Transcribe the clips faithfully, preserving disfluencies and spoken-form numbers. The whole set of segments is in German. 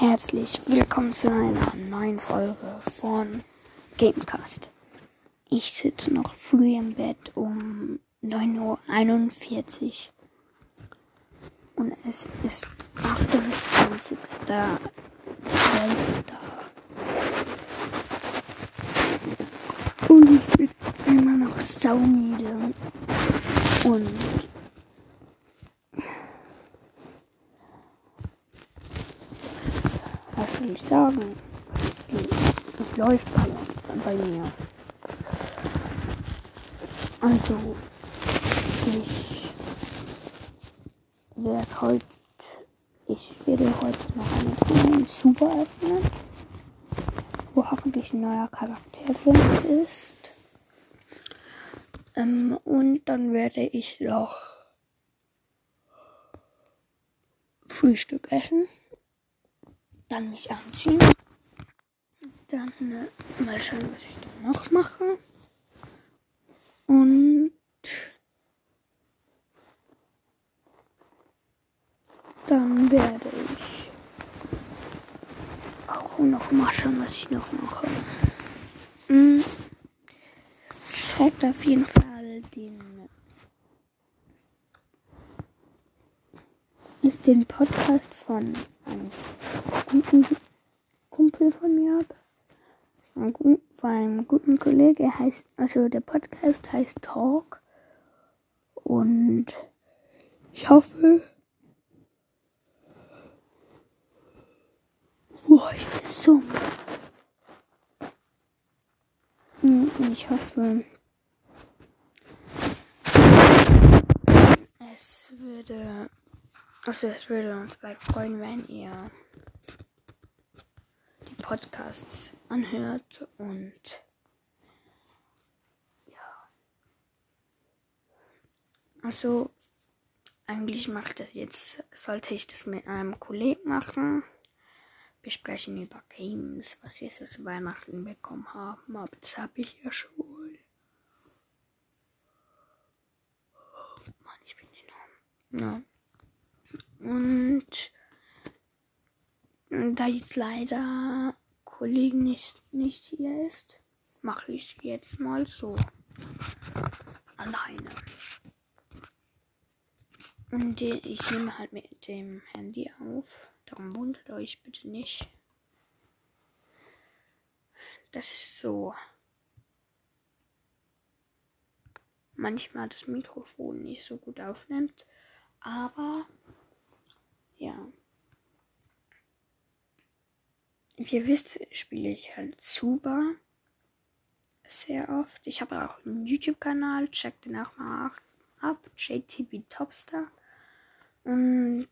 Herzlich willkommen zu einer neuen Folge von Gamecast. Ich sitze noch früh im Bett um neun Uhr einundvierzig und es ist achtundzwanzigster zwölfter und ich bin immer noch saumüde und was will ich sagen? Es läuft bei, bei mir. Also, ich werde heute, ich werde heute noch eine Truhe im Super öffnen, wo hoffentlich ein neuer Charakter drin ist. Ähm, und dann werde ich noch Frühstück essen. Dann mich anziehen. Dann äh, mal schauen, was ich dann noch mache. Und dann werde ich auch noch mal schauen, was ich noch mache. Mhm. Checkt auf jeden Fall den, den Podcast von einem guten Kumpel von mir ab. Von einem guten Kollegen. Er heißt, also der Podcast heißt Talk. Und ich hoffe, boah, ich bin so. Und ich hoffe, es würde, also es würde uns bald freuen, wenn ihr die Podcasts anhört und ja, also eigentlich macht das jetzt, sollte ich das mit einem Kollegen machen, besprechen über Games, was wir so zu Weihnachten bekommen haben, aber das habe ich ja schon. Mann, ich bin enorm. Ja. Und da jetzt leider Kollegen nicht, nicht hier ist, mache ich es jetzt mal so. Alleine. Und ich nehme halt mit dem Handy auf. Darum wundert euch bitte nicht. Das ist so. Manchmal das Mikrofon nicht so gut aufnimmt. Aber ja. Wie ihr wisst, spiele ich halt Super sehr oft. Ich habe auch einen YouTube-Kanal, checkt den auch mal ab, J T B Topstar. Und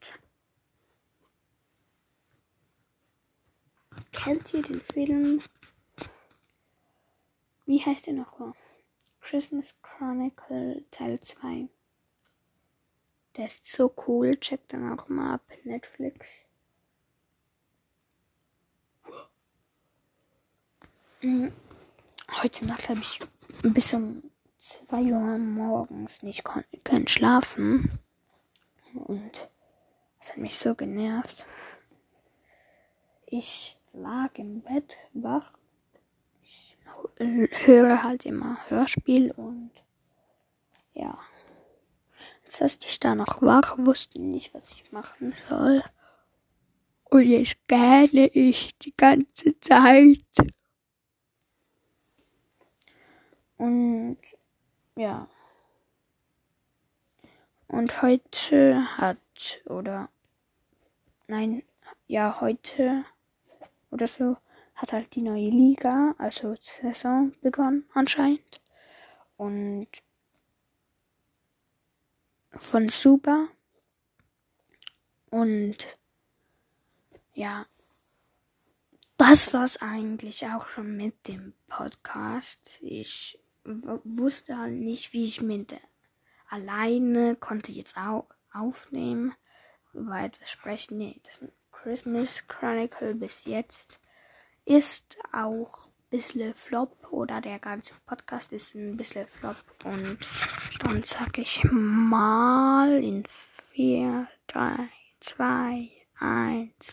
kennt ihr den Film? Wie heißt der noch? Christmas Chronicle Teil zwei. Der ist so cool, checkt dann auch mal ab, Netflix. Heute Nacht habe ich bis um zwei Uhr morgens nicht können schlafen. Und das hat mich so genervt. Ich lag im Bett wach. Ich höre halt immer Hörspiel und ja. Jetzt saß ich da noch wach, wusste nicht, was ich machen soll. Und jetzt gähne ich die ganze Zeit. Und ja. Und heute hat, oder, nein, ja, heute oder so, hat halt die neue Liga, also Saison begonnen anscheinend. Und von Super. Und ja, das war's eigentlich auch schon mit dem Podcast. Ich w- wusste halt nicht, wie ich mit alleine konnte jetzt auch aufnehmen, über etwas sprechen. Nee, das Christmas Chronicle bis jetzt ist auch ein bisschen Flop, oder der ganze Podcast ist ein bisschen Flop. Und dann sag ich mal in vier, drei, zwei, eins.